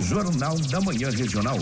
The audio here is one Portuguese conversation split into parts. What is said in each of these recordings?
Jornal da Manhã Regional.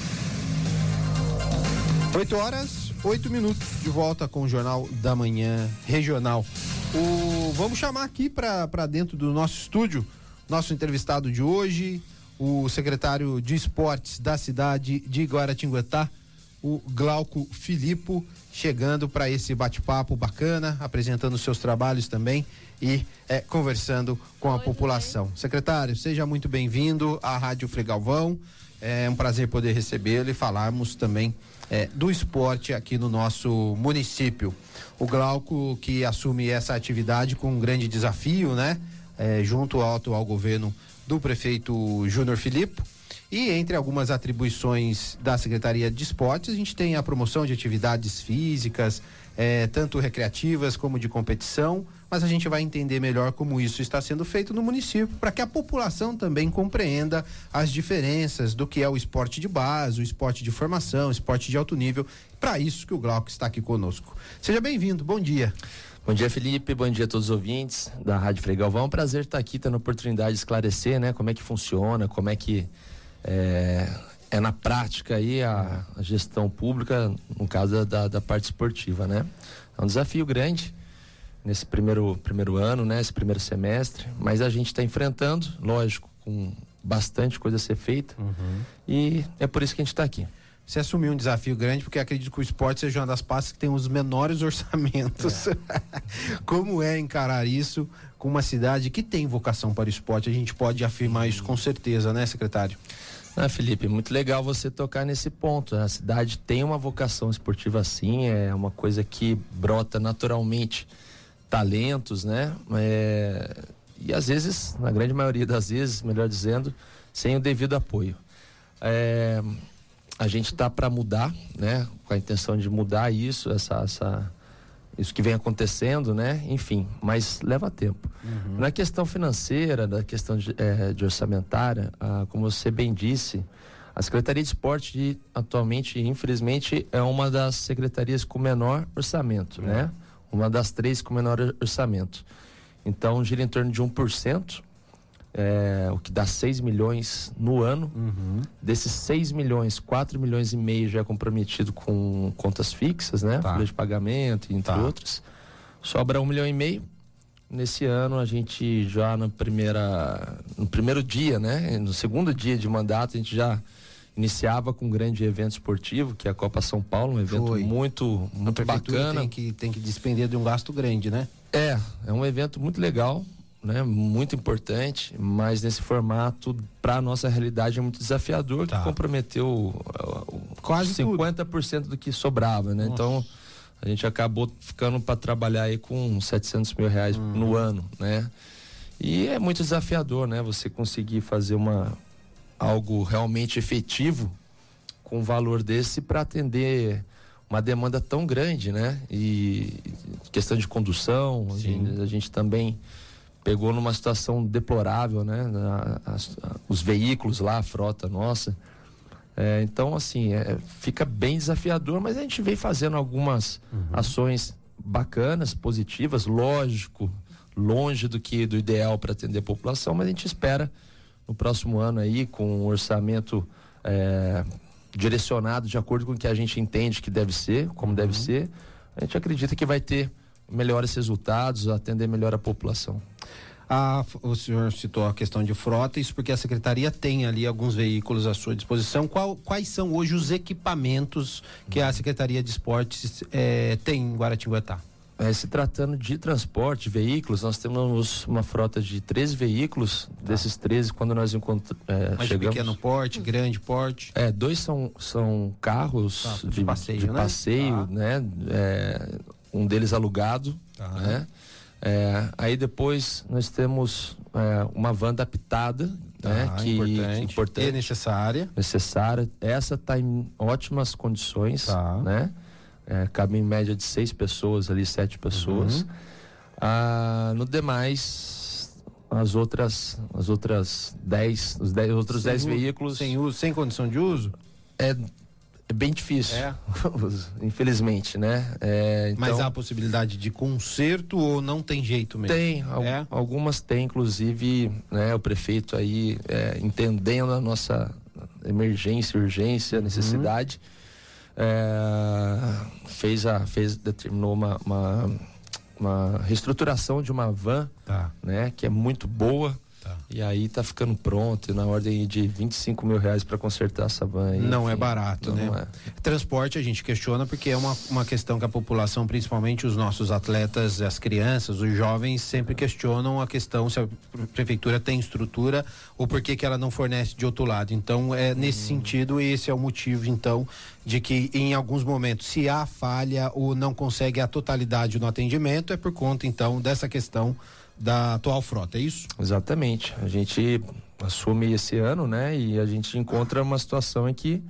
8h08, de volta com o Jornal da Manhã Regional. Vamos chamar aqui para dentro do nosso estúdio, nosso entrevistado de hoje, o secretário de Esportes da cidade de Guaratinguetá, o Glauco Filippo, chegando para esse bate-papo bacana, apresentando seus trabalhos também e conversando com a população. Secretário, seja muito bem-vindo à Rádio Frei Galvão. É um prazer poder recebê-lo e falarmos também do esporte aqui no nosso município. O Glauco, que assume essa atividade com um grande desafio, né? Junto ao atual governo do prefeito Júnior Filippo. E entre algumas atribuições da Secretaria de Esportes, a gente tem a promoção de atividades físicas, tanto recreativas como de competição, mas a gente vai entender melhor como isso está sendo feito no município, para que a população também compreenda as diferenças do que é o esporte de base, o esporte de formação, o esporte de alto nível. Para isso que o Glauco está aqui conosco. Seja bem-vindo, bom dia. Bom dia, Felipe, bom dia a todos os ouvintes da Rádio Frei Galvão. É um prazer estar aqui, tendo a oportunidade de esclarecer, né, como é que funciona, como é que é na prática aí a gestão pública, no caso da parte esportiva, né? É um desafio grande nesse primeiro ano, né? Esse primeiro semestre, mas a gente está enfrentando, lógico, com bastante coisa a ser feita, e é por isso que a gente está aqui. Você assumiu um desafio grande, porque acredito que o esporte seja uma das pastas que tem os menores orçamentos. Como é encarar isso com uma cidade que tem vocação para o esporte? A gente pode afirmar isso com certeza, né, secretário? Felipe, muito legal você tocar nesse ponto. A cidade tem uma vocação esportiva, sim, é uma coisa que brota naturalmente talentos, né? E às vezes, na grande maioria das vezes, melhor dizendo, sem o devido apoio. A gente está para mudar, né? Com a intenção de mudar isso, isso que vem acontecendo, né? Enfim, mas leva tempo. Na questão financeira, na questão de orçamentária, como você bem disse, a Secretaria de Esporte atualmente, infelizmente, é uma das secretarias com menor orçamento, né? Uma das 3 com menor orçamento. Então, gira em torno de 1%. O que dá 6 milhões no ano. Desses 6 milhões, 4 milhões e meio já é comprometido com contas fixas, né? Folha de pagamento, entre outros. Sobra 1,5 milhão. Nesse ano a gente já no primeiro dia, né? No segundo dia de mandato, a gente já iniciava com um grande evento esportivo, que é a Copa São Paulo, um evento muito bacana. Tem que despender de um gasto grande, né? É um evento muito legal, né? Muito importante, mas nesse formato, para a nossa realidade, é muito desafiador, que comprometeu quase 50% do que sobrava, né? Então, a gente acabou ficando para trabalhar aí com 700 mil reais no ano, né? E é muito desafiador, né? Você conseguir fazer algo realmente efetivo com um valor desse para atender uma demanda tão grande, né? E questão de condução, a gente também pegou numa situação deplorável, né? Os veículos lá, a frota nossa. Então, assim, fica bem desafiador, mas a gente vem fazendo algumas ações bacanas, positivas, lógico, longe do ideal para atender a população, mas a gente espera no próximo ano aí, com um orçamento direcionado de acordo com o que a gente entende que deve ser, como deve ser, a gente acredita que vai ter melhores resultados, atender melhor a população. O senhor citou a questão de frota, isso porque a secretaria tem ali alguns veículos à sua disposição. Quais são hoje os equipamentos que a Secretaria de Esportes tem em Guaratinguetá? Se tratando de transporte, veículos, nós temos uma frota de 13 veículos. Desses 13, quando nós chegamos... de pequeno porte, grande porte? 2 são carros de passeio, né? Um deles alugado, né? Aí depois nós temos uma van adaptada, né? Importante. E necessária. Essa está em ótimas condições, né? Cabe em média de 6 pessoas ali, 7 pessoas. No demais, as outras 10 veículos. Sem condição de uso? É bem difícil, infelizmente, né? Então... Mas há a possibilidade de conserto ou não tem jeito mesmo? Tem, algumas tem, inclusive, né? O prefeito aí entendendo a nossa emergência, urgência, necessidade, determinou uma reestruturação de uma van, né? Que é muito boa. E aí tá ficando pronto, na ordem de R$25 mil para consertar essa van aí. Não é barato, né? Transporte a gente questiona porque é uma questão que a população, principalmente os nossos atletas, as crianças, os jovens, sempre questionam a questão se a prefeitura tem estrutura ou por que ela não fornece de outro lado. Então, nesse sentido, esse é o motivo, então, de que em alguns momentos, se há falha ou não consegue a totalidade no atendimento, é por conta, então, dessa questão da atual frota, é isso? Exatamente. A gente assume esse ano, né? E a gente encontra uma situação em que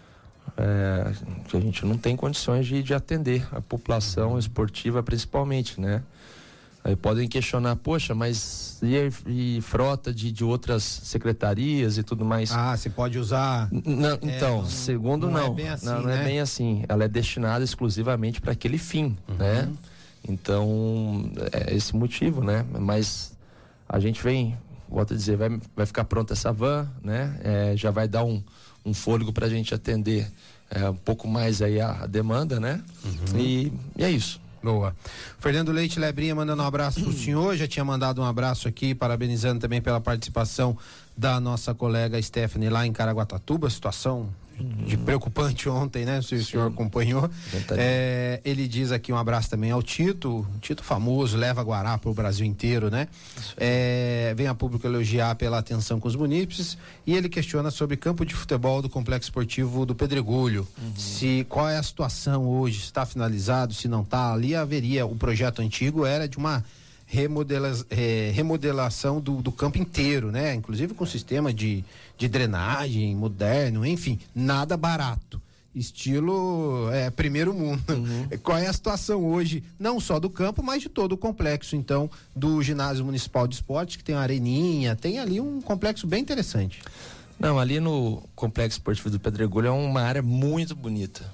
a gente não tem condições de atender a população esportiva, principalmente, né? Aí podem questionar, poxa, mas e frota de outras secretarias e tudo mais? Você pode usar... Não, então, segundo não. Não é bem assim, não é bem assim. Ela é destinada exclusivamente para aquele fim, né? Então, é esse motivo, né? Mas a gente volto a dizer, vai ficar pronta essa van, né? Já vai dar um fôlego para a gente atender um pouco mais aí a demanda, né? E é isso. Boa. Fernando Leite Lebrinha mandando um abraço pro senhor, já tinha mandado um abraço aqui, parabenizando também pela participação da nossa colega Stephanie lá em Caraguatatuba, situação de preocupante ontem, né? Se o senhor acompanhou. Ele diz aqui um abraço também ao Tito famoso, leva Guará pro Brasil inteiro, né? Vem a público elogiar pela atenção com os munícipes e ele questiona sobre campo de futebol do Complexo Esportivo do Pedregulho. Qual é a situação hoje, se está finalizado, se não está, ali haveria, o projeto antigo era de uma remodelação do campo inteiro, né? Inclusive com sistema de drenagem moderno, enfim, nada barato. Estilo primeiro mundo. Qual é a situação hoje, não só do campo, mas de todo o complexo, então, do Ginásio Municipal de Esportes, que tem uma areninha, tem ali um complexo bem interessante. Não, ali no Complexo Esportivo do Pedregulho é uma área muito bonita,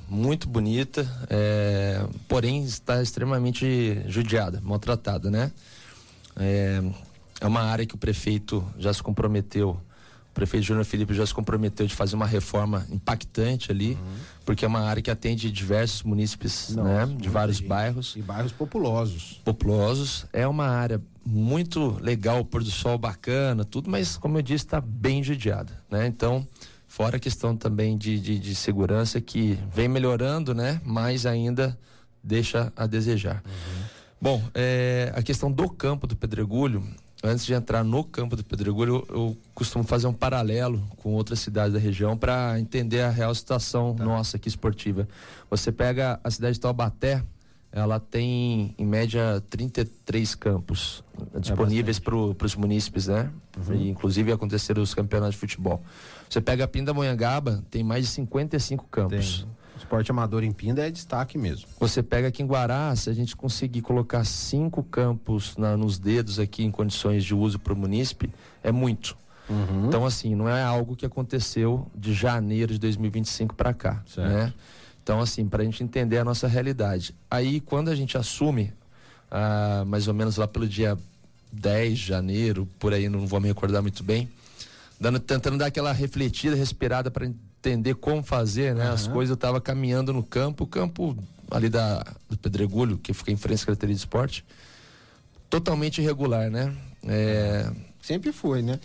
porém está extremamente judiada, maltratada, né? É uma área que o prefeito já se comprometeu, o prefeito Júnior Felipe já se comprometeu de fazer uma reforma impactante ali, porque é uma área que atende diversos munícipes, né? De vários bairros. E bairros populosos. É uma área muito legal, pôr do sol bacana, tudo, mas como eu disse, está bem judiada, né? Então, fora a questão também de segurança que vem melhorando, né? Mas ainda deixa a desejar. Bom, a questão do campo do Pedregulho, antes de entrar no campo do Pedregulho, eu costumo fazer um paralelo com outras cidades da região para entender a real situação nossa aqui esportiva. Você pega a cidade de Taubaté, ela tem em média 33 campos disponíveis para os munícipes, né? E, inclusive aconteceram os campeonatos de futebol. Você pega a Pindamonhangaba, tem mais de 55 campos. Esporte amador em Pinda é destaque mesmo. Você pega aqui em Guará, se a gente conseguir colocar 5 campos nos dedos aqui em condições de uso para o munícipe, é muito. Então, assim, não é algo que aconteceu de janeiro de 2025 para cá, né? Então, assim, para a gente entender a nossa realidade. Aí, quando a gente assume, mais ou menos lá pelo dia 10 de janeiro, por aí, não vou me recordar muito bem, tentando dar aquela refletida, respirada para entender como fazer, né? As coisas, eu estava caminhando no campo, o campo ali do Pedregulho, que fica em frente à Secretaria de Esporte, totalmente irregular, né? Sempre foi, né?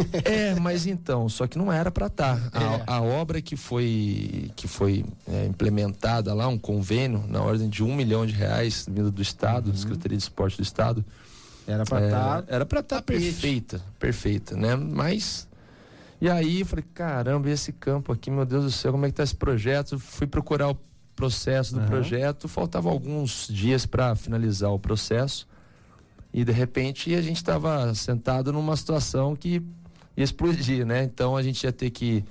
Mas então, só que não era para estar. A obra que foi implementada lá, um convênio na ordem de R$1 milhão vindo do Estado, da Secretaria de Esporte do Estado. Era para estar perfeita, né? Mas, e aí eu falei, caramba, e esse campo aqui, meu Deus do céu, como é que tá esse projeto? Fui procurar o processo do projeto, faltavam alguns dias para finalizar o processo. E de repente a gente estava sentado numa situação que ia explodir, né? Então a gente ia ter que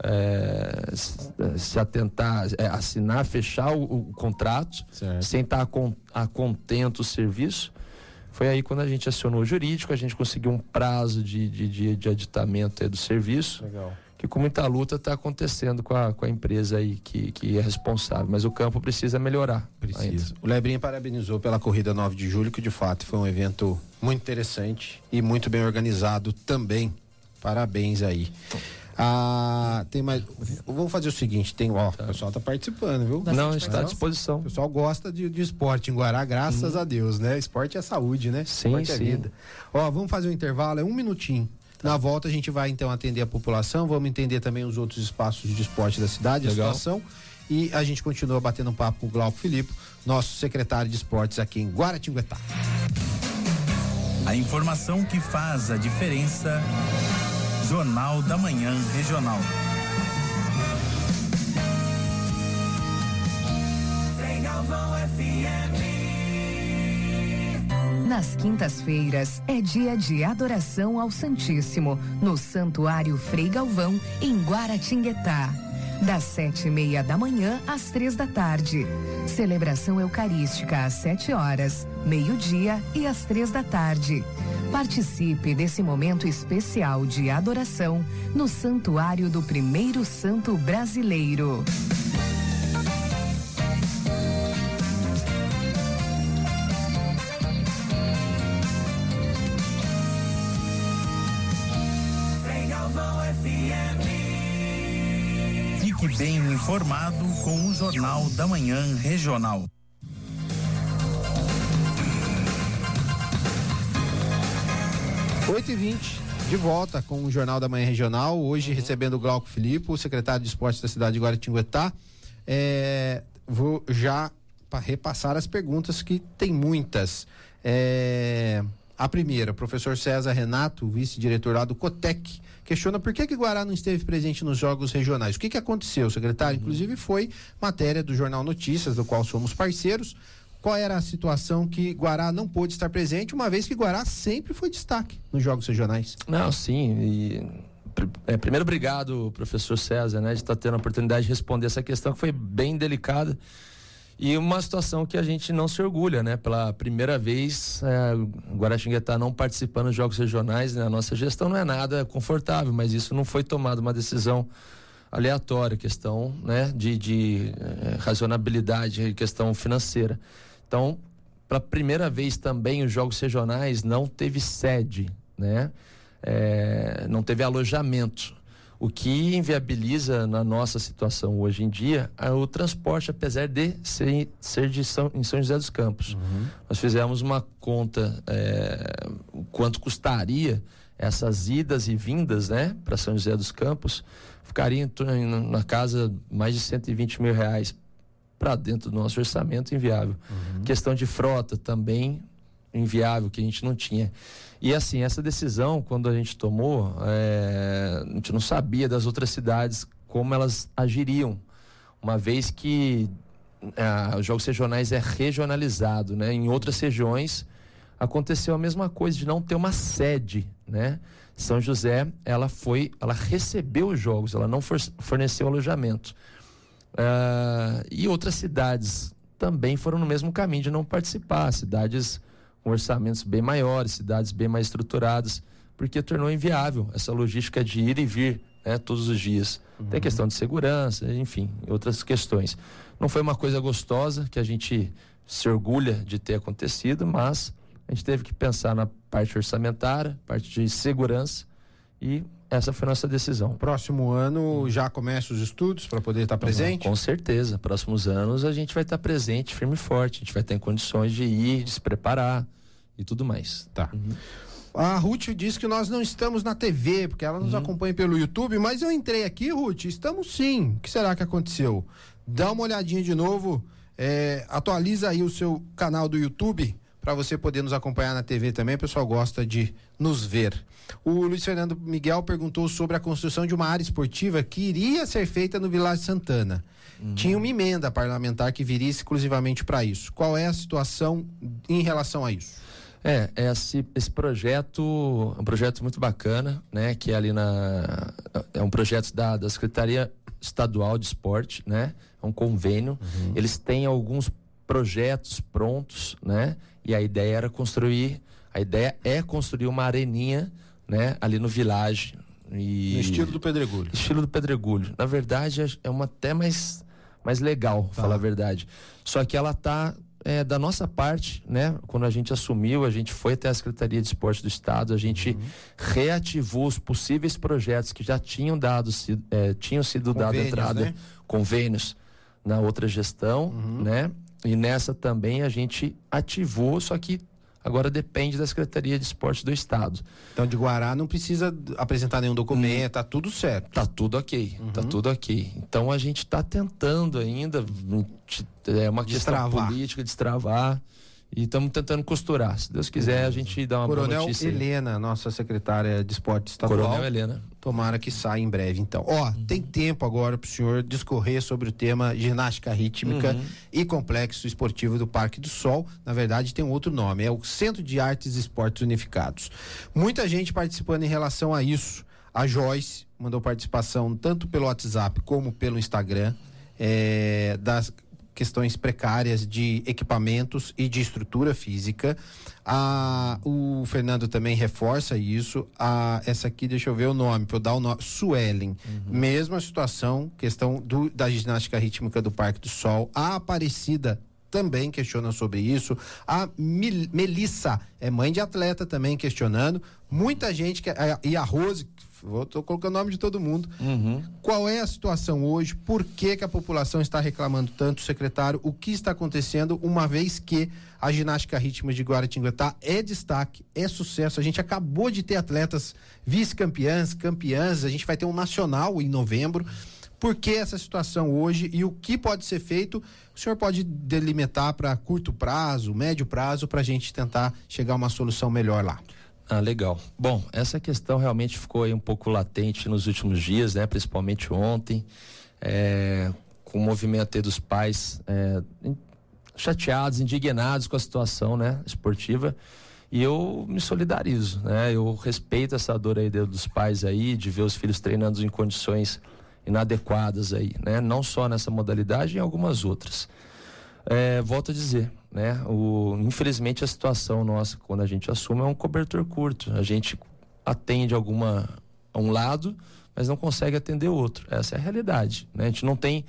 se atentar, assinar, fechar o contrato, sem estar a contento o serviço. Foi aí quando a gente acionou o jurídico, a gente conseguiu um prazo de aditamento do serviço. Legal. que com muita luta está acontecendo com a empresa aí que é responsável, mas o campo precisa melhorar. Precisa. O Lebrinha parabenizou pela corrida 9 de julho, que de fato foi um evento muito interessante e muito bem organizado também. Parabéns aí. Tem mais. Vamos fazer o seguinte, o pessoal tá participando, viu? Não, está à disposição. O pessoal gosta de esporte em Guará, graças a Deus, né? Esporte é saúde, né? Sim, esporte é vida. Vamos fazer um intervalo, é 1 minutinho. Na volta a gente vai então atender a população, vamos entender também os outros espaços de esporte da cidade, legal. A situação, e a gente continua batendo um papo com o Glauco Filipe, nosso secretário de esportes aqui em Guaratinguetá. A informação que faz a diferença. Jornal da Manhã Regional. Nas quintas-feiras é dia de adoração ao Santíssimo, no Santuário Frei Galvão, em Guaratinguetá. Das 7:30 da manhã às 3 da tarde. Celebração eucarística às 7 horas, meio-dia e às 3 da tarde. Participe desse momento especial de adoração no Santuário do Primeiro Santo Brasileiro. Fique bem informado com o Jornal da Manhã Regional. Oito e 20, de volta com o Jornal da Manhã Regional, hoje recebendo o Glauco Filipe, o secretário de esportes da cidade de Guaratinguetá. Vou já repassar as perguntas, que tem muitas. A primeira, o professor César Renato, vice-diretor lá do COTEC, questiona por que Guará não esteve presente nos jogos regionais. O que aconteceu, secretário? Inclusive foi matéria do Jornal Notícias, do qual somos parceiros. Qual era a situação que Guará não pôde estar presente, uma vez que Guará sempre foi destaque nos jogos regionais? Não, sim. Primeiro, obrigado, professor César, de estar tendo a oportunidade de responder essa questão, que foi bem delicada. E uma situação que a gente não se orgulha, Pela primeira vez, Guaratinguetá não participando dos jogos regionais, a nossa gestão não é nada confortável, mas isso não foi tomada uma decisão aleatória, questão, de razonabilidade, questão financeira. Então, pela primeira vez também, os jogos regionais não teve sede, não teve alojamento. O que inviabiliza na nossa situação hoje em dia é o transporte, apesar de ser em São José dos Campos. Nós fizemos uma conta, o quanto custaria essas idas e vindas, para São José dos Campos, ficaria na casa mais de R$120 mil para dentro do nosso orçamento, inviável. Questão de frota também inviável, que a gente não tinha. E assim, essa decisão, quando a gente tomou, a gente não sabia das outras cidades como elas agiriam, uma vez que os jogos regionais é regionalizado, Em outras regiões aconteceu a mesma coisa, de não ter uma sede, São José, ela recebeu os jogos, ela não forneceu alojamento. E outras cidades também foram no mesmo caminho de não participar, cidades com orçamentos bem maiores, cidades bem mais estruturadas, porque tornou inviável essa logística de ir e vir, todos os dias. Tem questão de segurança, enfim, outras questões. Não foi uma coisa gostosa, que a gente se orgulha de ter acontecido, mas a gente teve que pensar na parte orçamentária, parte de segurança, e essa foi a nossa decisão. Próximo ano já começa os estudos para poder estar presente? Com certeza. Próximos anos a gente vai estar presente, firme e forte. A gente vai ter em condições de ir, de se preparar e tudo mais. Tá. A Ruth diz que nós não estamos na TV, porque ela nos acompanha pelo YouTube, mas eu entrei aqui, Ruth, estamos sim. O que será que aconteceu? Dá uma olhadinha de novo, atualiza aí o seu canal do YouTube, para você poder nos acompanhar na TV também. O pessoal gosta de nos ver. O Luiz Fernando Miguel perguntou sobre a construção de uma área esportiva que iria ser feita no Vilagem Santana. Tinha uma emenda parlamentar que viria exclusivamente para isso. Qual é a situação em relação a isso? Esse projeto é um projeto muito bacana, que é ali é um projeto da Secretaria Estadual de Esporte, É um convênio. Eles têm alguns projetos prontos, E a ideia é construir uma areninha, ali no Village, E no estilo do Pedregulho. Estilo do Pedregulho. Na verdade, é uma até mais legal, falar a verdade. Só que ela tá da nossa parte, né? Quando a gente assumiu, a gente foi até a Secretaria de Esporte do Estado, a gente reativou os possíveis projetos que já tinham sido dado entrada, né? Convênios na outra gestão, né? E nessa também a gente ativou, só que agora depende da Secretaria de Esporte do Estado. Então, de Guará não precisa apresentar nenhum documento, tá tudo certo. Tá tudo ok, tá tudo ok. Então, a gente tá tentando ainda, é uma questão política, destravar, e estamos tentando costurar. Se Deus quiser, a gente dá uma boa notícia. Coronel Helena, nossa secretária de Esporte Estadual. Coronel Helena. Tomara que saia em breve, então. Tem tempo agora para o senhor discorrer sobre o tema ginástica rítmica e complexo esportivo do Parque do Sol. Na verdade, tem um outro nome, é o Centro de Artes e Esportes Unificados. Muita gente participando em relação a isso. A Joyce mandou participação tanto pelo WhatsApp como pelo Instagram, das questões precárias de equipamentos e de estrutura física. O Fernando também reforça isso. Essa aqui, deixa eu ver o nome, para eu dar o nome, Suelen. Mesma situação, questão da ginástica rítmica do Parque do Sol. A Aparecida também questiona sobre isso. A Melissa, mãe de atleta, também questionando. Muita gente, e a Rose, estou colocando o nome de todo mundo. Qual é a situação hoje? Por que a população está reclamando tanto, secretário? O que está acontecendo, uma vez que a ginástica rítmica de Guaratinguetá é destaque, é sucesso? A gente acabou de ter atletas vice-campeãs, campeãs, a gente vai ter um nacional em novembro. Por que essa situação hoje e o que pode ser feito? O senhor pode delimitar para curto prazo, médio prazo, para a gente tentar chegar a uma solução melhor lá. Legal. Bom, essa questão realmente ficou aí um pouco latente nos últimos dias, né? Principalmente ontem, com o movimento aí dos pais chateados, indignados com a situação, né? Esportiva, e eu me solidarizo, né? Eu respeito essa dor aí dos pais aí, de ver os filhos treinando em condições inadequadas aí, né? Não só nessa modalidade, em algumas outras. Volto a dizer, né? Infelizmente a situação nossa, quando a gente assume, é um cobertor curto. A gente atende a um lado, mas não consegue atender o outro. Essa é a realidade, né? A gente não tem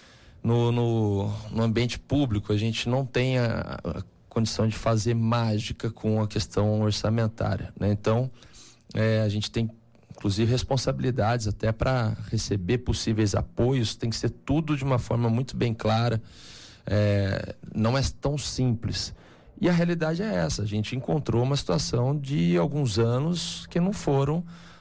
no ambiente público, a gente não tem a condição de fazer mágica com a questão orçamentária, né? Então, a gente tem inclusive responsabilidades até para receber possíveis apoios, tem que ser tudo de uma forma muito bem clara. Não é tão simples. E a realidade é essa: a gente encontrou uma situação de alguns anos que não foram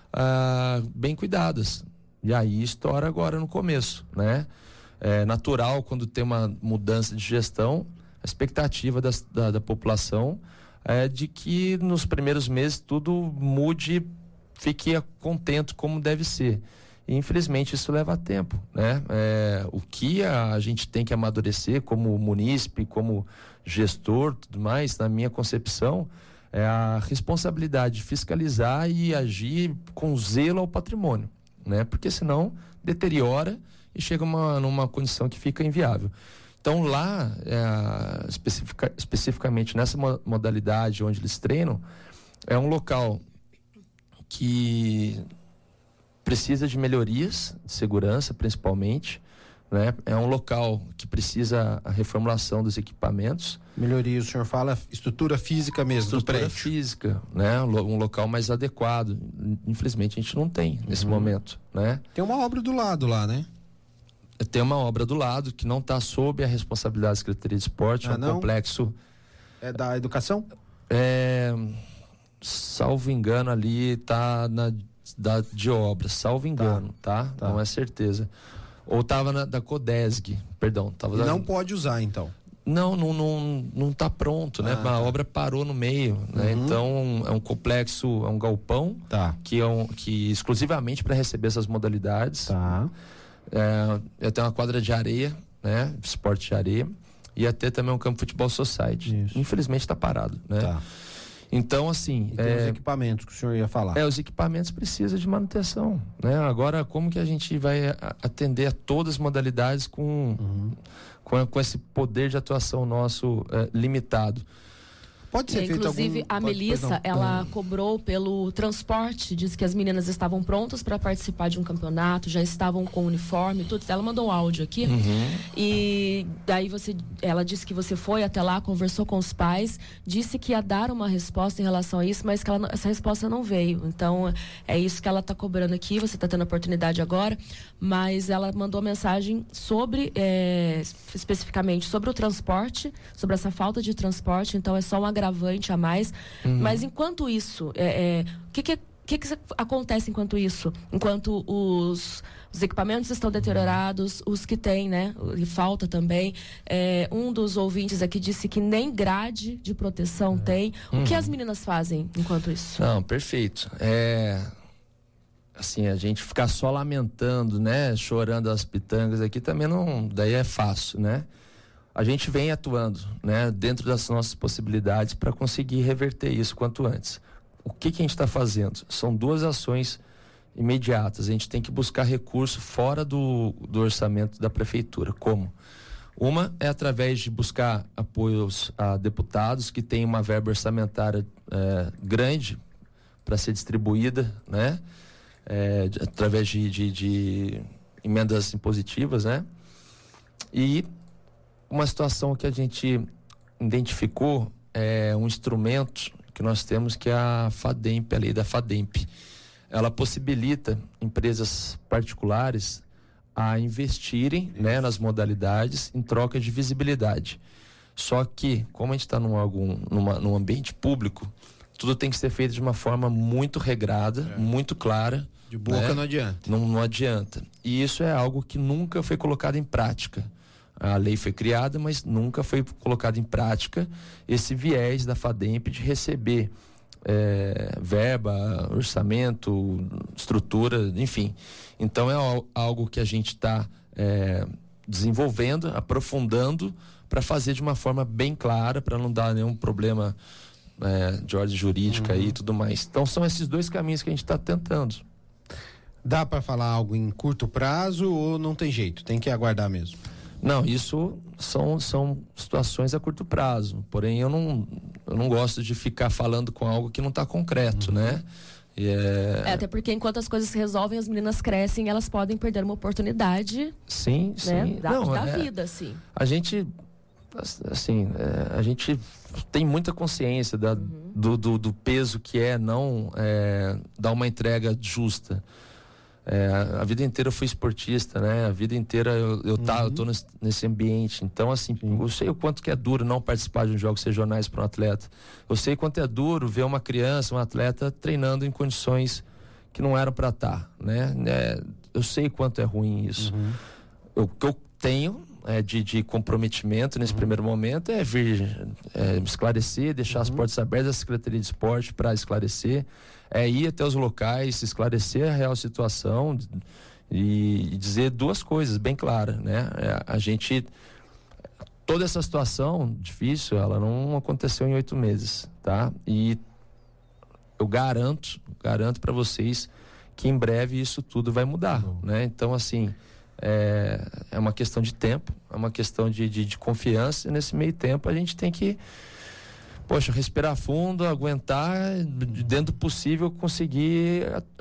bem cuidadas. E aí estoura agora no começo, né? É natural, quando tem uma mudança de gestão, a expectativa da população é de que nos primeiros meses tudo mude, fique contente como deve ser. E, infelizmente, isso leva tempo, né? O que a gente tem que amadurecer como munícipe, como gestor, tudo mais, na minha concepção, é a responsabilidade de fiscalizar e agir com zelo ao patrimônio, né? Porque senão deteriora e chega numa condição que fica inviável. Então lá, especificamente nessa modalidade onde eles treinam, é um local que precisa de melhorias de segurança, principalmente, né? É um local que precisa a reformulação dos equipamentos. Melhoria, o senhor fala estrutura física mesmo, estrutura física, né? Um local mais adequado. Infelizmente a gente não tem nesse momento, né? Tem uma obra do lado lá, né? Tem uma obra do lado que não está sob a responsabilidade da Secretaria de Esporte, é um complexo. É da educação? Salvo engano, ali está de obra, salvo engano, tá? Não é certeza. Ou estava da Codesg, perdão. Não pode usar, então? Não está pronto, né? A obra parou no meio, né? Então é um complexo, é um galpão que exclusivamente para receber essas modalidades. Eu tenho uma quadra de areia, né? Esporte de areia, e até também um campo de futebol society. Isso. Infelizmente está parado, né? Então, assim... E tem os equipamentos que o senhor ia falar. Os equipamentos precisam de manutenção, né? Agora, como que a gente vai atender a todas as modalidades com esse poder de atuação nosso limitado? Pode ser feito inclusive, a Melissa, ela cobrou pelo transporte, disse que as meninas estavam prontas para participar de um campeonato, já estavam com uniforme, tudo. Ela mandou um áudio aqui. E daí ela disse que você foi até lá, conversou com os pais, disse que ia dar uma resposta em relação a isso, mas que essa resposta não veio. Então, é isso que ela está cobrando aqui, você está tendo a oportunidade agora, mas ela mandou mensagem sobre, especificamente, sobre o transporte, sobre essa falta de transporte, então é só um agravante a mais. Mas enquanto isso, o que acontece enquanto isso? Enquanto os equipamentos estão deteriorados, os que tem, né? E falta também. Um dos ouvintes aqui disse que nem grade de proteção tem. O que as meninas fazem enquanto isso? Não, perfeito. Assim, a gente ficar só lamentando, né? Chorando as pitangas aqui também não... Daí é fácil, né? A gente vem atuando, né? Dentro das nossas possibilidades para conseguir reverter isso quanto antes. O que a gente está fazendo? São 2 ações imediatas. A gente tem que buscar recurso fora do orçamento da prefeitura. Como? Uma é através de buscar apoios a deputados que têm uma verba orçamentária grande para ser distribuída, né? Através de emendas impositivas, né? E uma situação que a gente identificou é um instrumento que nós temos, que é a FADEMP, a lei da FADEMP. Ela possibilita empresas particulares a investirem, né, nas modalidades em troca de visibilidade. Só que, como a gente está num ambiente público, tudo tem que ser feito de uma forma muito regrada, muito clara. De boca, né? Não adianta. Não adianta. E isso é algo que nunca foi colocado em prática. A lei foi criada, mas nunca foi colocado em prática esse viés da FADEMP de receber verba, orçamento, estrutura, enfim. Então é algo que a gente está desenvolvendo, aprofundando, para fazer de uma forma bem clara, para não dar nenhum problema de ordem jurídica e tudo mais. Então são esses 2 caminhos que a gente está tentando. Dá para falar algo em curto prazo ou não tem jeito? Tem que aguardar mesmo? Não, isso são situações a curto prazo. Porém, eu não gosto de ficar falando com algo que não está concreto, né? Até porque enquanto as coisas se resolvem, as meninas crescem, elas podem perder uma oportunidade. Sim, né? sim. Da vida, assim. A gente tem muita consciência do peso que não dar uma entrega justa. A vida inteira eu fui esportista, né? A vida inteira eu tô nesse ambiente. Então, assim, eu sei o quanto que é duro não participar de jogos regionais para um atleta. Eu sei o quanto é duro ver uma criança, um atleta treinando em condições que não eram para estar, né? Eu sei o quanto é ruim isso. O que eu tenho de comprometimento nesse primeiro momento é vir esclarecer, deixar as portas abertas da Secretaria de Esporte para esclarecer, ir até os locais, esclarecer a real situação e dizer 2 coisas bem claras, né? Toda essa situação difícil, ela não aconteceu em 8 meses, tá? E eu garanto para vocês que em breve isso tudo vai mudar, né? Então, assim, é uma questão de tempo, é uma questão de confiança, e nesse meio tempo a gente tem que respirar fundo, aguentar, dentro do possível conseguir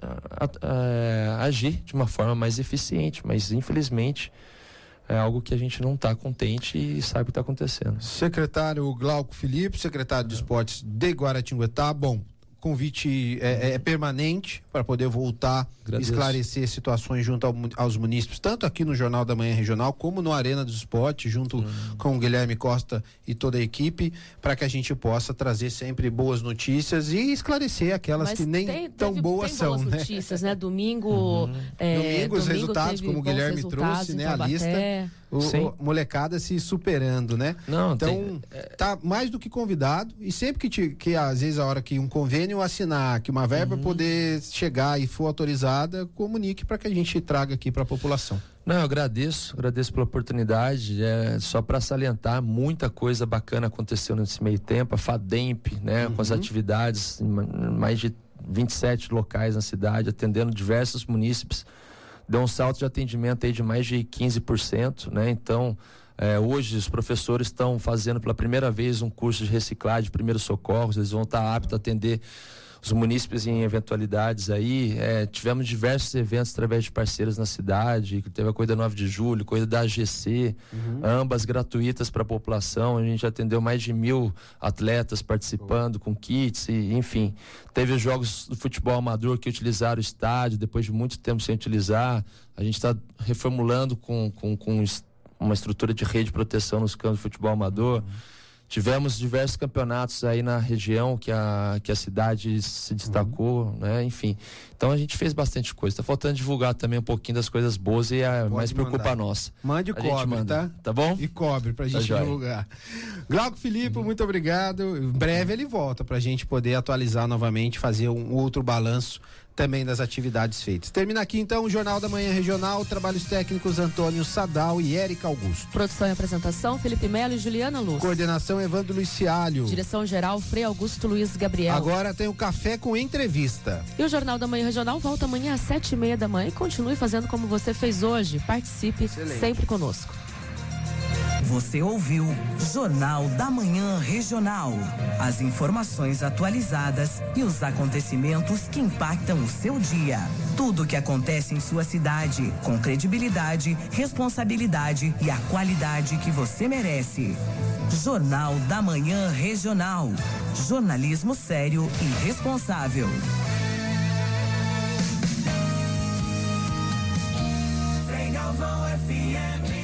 agir de uma forma mais eficiente, mas infelizmente é algo que a gente não está contente e sabe o que está acontecendo. Secretário Glauco Felipe, secretário de Esportes de Guaratinguetá, convite é permanente para poder voltar, esclarecer situações junto aos munícipes, tanto aqui no Jornal da Manhã Regional, como no Arena dos Esportes, junto com o Guilherme Costa e toda a equipe, para que a gente possa trazer sempre boas notícias e esclarecer aquelas que nem tão boas são, boas notícias, né? Domingo os resultados, como o Guilherme trouxe, né? A lista. Molecada se superando, né? Então, tá mais do que convidado, e sempre que às vezes a hora que um convênio assinar, que uma verba poder chegar e for autorizada, comunique para que a gente traga aqui para a população. Não, eu agradeço pela oportunidade, só para salientar, muita coisa bacana aconteceu nesse meio tempo, a FADEMP, né, com as atividades em mais de 27 locais na cidade, atendendo diversos munícipes, deu um salto de atendimento aí de mais de 15%, né? Então, Hoje os professores estão fazendo pela primeira vez um curso de reciclagem de primeiros socorros, eles vão estar aptos a atender os munícipes em eventualidades aí. Tivemos diversos eventos através de parceiros na cidade, teve a Corrida 9 de Julho, Corrida da AGC, ambas gratuitas para a população. A gente atendeu mais de 1.000 atletas participando com kits, enfim. Teve os jogos do futebol amador que utilizaram o estádio depois de muito tempo sem utilizar. A gente está reformulando com uma estrutura de rede de proteção nos campos de futebol amador. Tivemos diversos campeonatos aí na região que a cidade se destacou, né? Enfim, então a gente fez bastante coisa. Está faltando divulgar também um pouquinho das coisas boas e mais por culpa nossa. Mande o cobre, tá? Tá bom? E cobre pra gente divulgar. Glauco Filipe, muito obrigado. Em breve ele volta pra gente poder atualizar novamente, fazer um outro balanço também das atividades feitas. Termina aqui então o Jornal da Manhã Regional, trabalhos técnicos Antônio Sadal e Érica Augusto. Produção e apresentação Felipe Melo e Juliana Luz. Coordenação Evandro Luiz Cialho. Direção geral Frei Augusto Luiz Gabriel. Agora tem o Café com Entrevista. E o Jornal da Manhã Regional volta amanhã às 7:30 da manhã e continue fazendo como você fez hoje. Participe sempre conosco. Você ouviu Jornal da Manhã Regional. As informações atualizadas e os acontecimentos que impactam o seu dia. Tudo o que acontece em sua cidade, com credibilidade, responsabilidade e a qualidade que você merece. Jornal da Manhã Regional. Jornalismo sério e responsável. Frei Galvão FM.